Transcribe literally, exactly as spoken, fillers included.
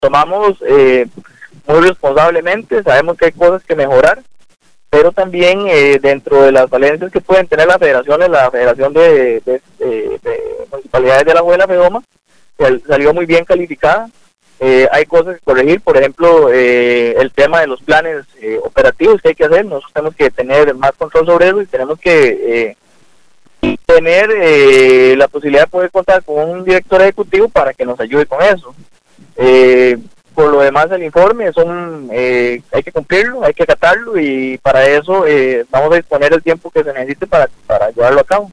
tomamos eh, muy responsablemente, sabemos que hay cosas que mejorar, pero también eh, dentro de las falencias que pueden tener las federaciones, la Federación de, de, de, de Municipalidades de Alajuela, FEDOMA, salió muy bien calificada. Eh, hay cosas que corregir, por ejemplo, eh, el tema de los planes eh, operativos que hay que hacer. Nosotros tenemos que tener más control sobre eso y tenemos que eh, tener eh, la posibilidad de poder contar con un director ejecutivo para que nos ayude con eso. Eh, por lo demás, el informe son eh, hay que cumplirlo, hay que acatarlo, y para eso eh, vamos a disponer el tiempo que se necesite para, para llevarlo a cabo.